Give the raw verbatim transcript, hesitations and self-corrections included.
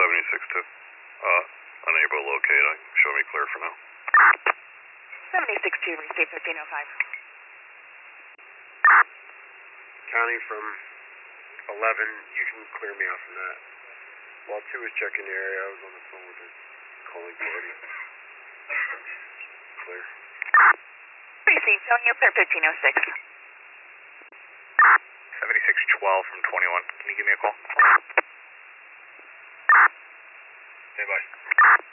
seventy-six two. Uh, unable to locate. I show me clear for now. seventy-six two, receive fifteen oh five. County from eleven, you can clear me out from that. While two was checking the area, I was on the phone with her, calling party. Clear. Receive, telling you clear fifteen oh six. seventy-six twelve from twenty-one. Can you give me a call? Hey, bye.